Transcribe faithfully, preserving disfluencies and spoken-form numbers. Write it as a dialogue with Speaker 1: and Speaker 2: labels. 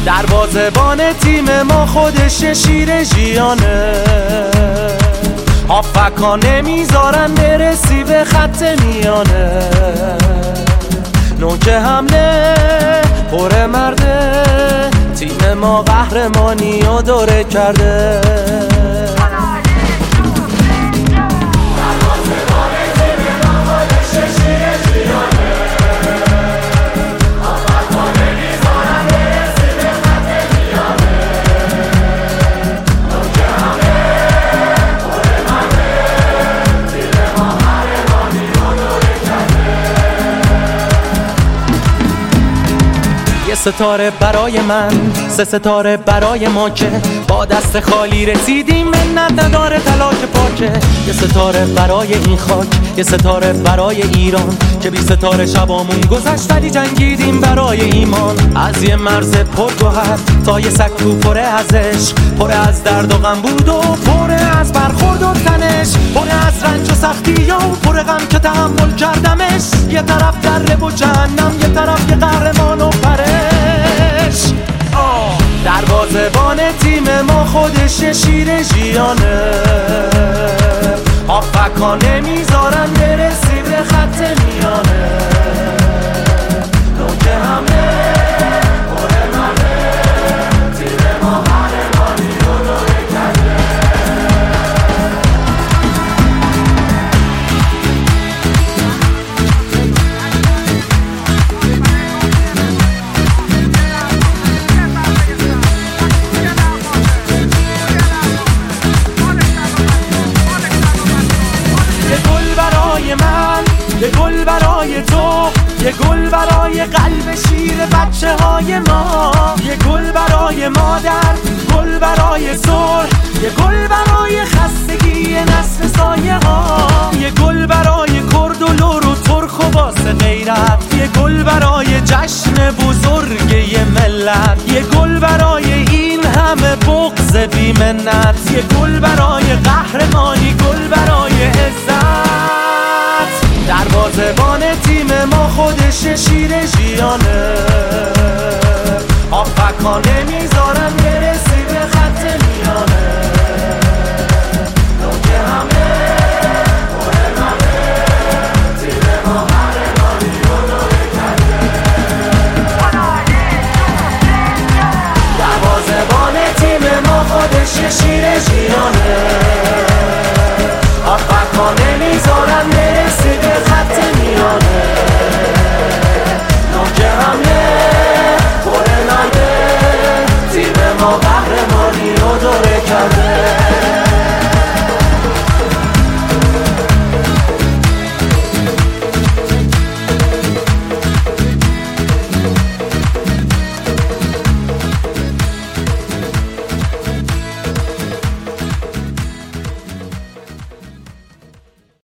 Speaker 1: دروازه‌بان تیم ما خودش شیر ژیانه، هافکا نمیذارن برسی به خط میانه، نوک حمله پر مرده، تیم ما قهرمانی و دوره کرده. ستاره برای من، سه ستاره برای ما که با دست خالی رسیدیم، منت نداره تلاش پاکه. یه ستاره برای این خاک، یه ستاره برای ایران که بی ستاره شبامون گذشت ولی جنگیدیم برای ایمان. از یه مرز پرگوهر تا یه سکو پره از عشق، پره از درد و غم بود و پره از برخورد و تنش، پره از رنج و سختی و پره غم که تحمل کردمش. یه طرف دره و جهنم، یه طرف یه قهرمان و پرش. دروازه‌بان تیم ما خودش شیر ژیانه، هافکا نمیذارن برسی به خط میانه، نوک حمله پر مرده، تیم ما قهرمانی رو دوره کرده. یه گل برای تو، یه گل برای قلب شیر بچه های ما، یه گل برای مادر، گل برای صلح، یه گل برای خستگی نسل سایه ها، یه گل برای کرد و لور و ترک و واسه غیرت، یه گل برای جشن بزرگ یه ملت، یه گل برای این همه بغض بی منت، یه گل برای قهرمانی، گل برای عزت. دروازه‌بان تیم ما خودش شیر ژیانه،